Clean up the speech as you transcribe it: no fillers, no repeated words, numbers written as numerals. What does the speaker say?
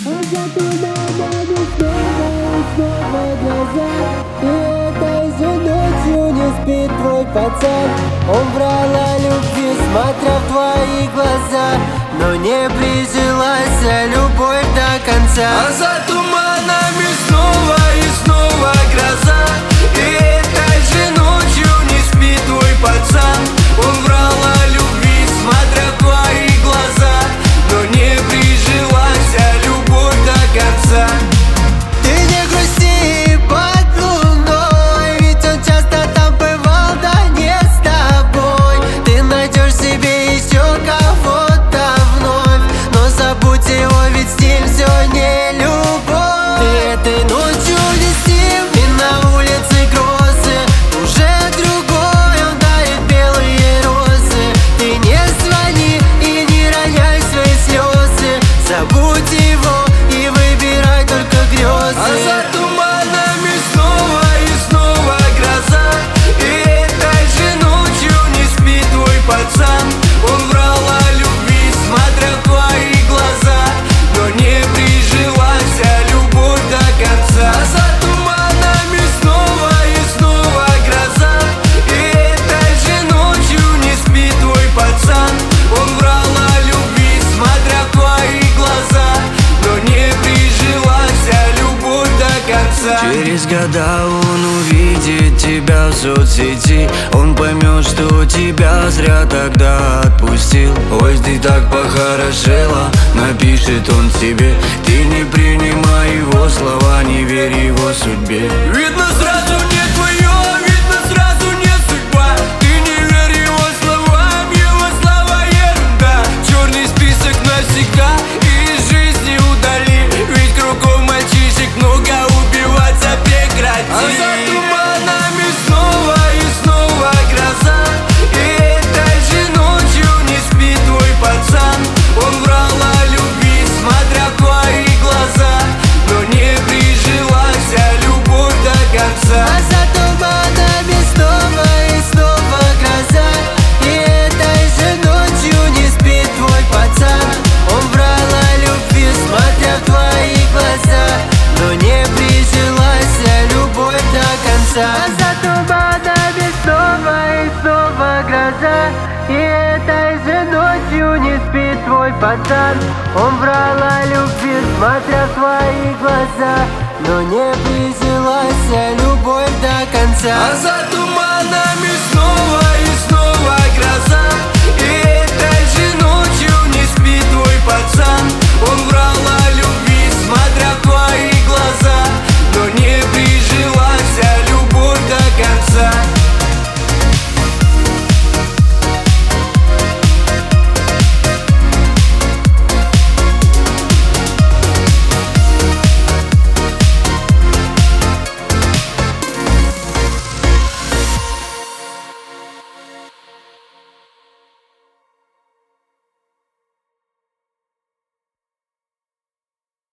за туманами снова глаза. И этой же ночью не спит твой пацан. Он врал о любви, смотря в твои глаза, но не прижилась любовь до конца. А за туманами снова и снова гроза. И этой же ночью не спит твой пацан. Он врал о любви, смотря в твои глаза, но не прижилась любовь до конца. Ты не грусти под луной, ведь он часто там бывал, да не с тобой. Ты найдешь себе еще кого-то вновь, но забудь его, ведь с ним все не любовь. Ты этой ночью не с ним, и на улице грозы. Уже другой, он дарит белые розы. Ты не звони и не роняй свои слезы. Забудь его и выбирай только грезы. А за туманами снова и снова гроза. И этой же ночью не спит твой пацан. Он врал о любви, смотря в твои глаза, но не прижилась любовь до конца. А за туманами снова и снова гроза. И этой же ночью не спит твой пацан. Он врал о любви, смотря в твои глаза, но не прижилась любовь до конца. Через года он увидит тебя в соцсети. Он поймет, что тебя зря тогда отпустил. Ой, ты так похорошела, напишет он тебе. Ты не принимай его слова, не верь его судьбе. Видно сразу не твое, видно сразу не судьба. Ты не верь его словам, его слова ерунда. Черный список навсегда из жизни удали. Ведь кругом мальчишек много, убиваться прекрати. А за туманами снова и снова гроза. И этой же ночью не спит твой пацан. Он врал о любви, смотря в твои глаза, но не прижилась любовь до конца. А за туманами снова и снова гроза. И этой же ночью не спит твой пацан. Он врал о любви, смотря в твои глаза, но не прижилась любовь до конца. А за туманами снова и снова гроза. И этой же ночью не спит твой пацан. Он врал о любви, смотря в твои глаза, но не прижилась любовь до конца. А за туманами снова и снова гроза.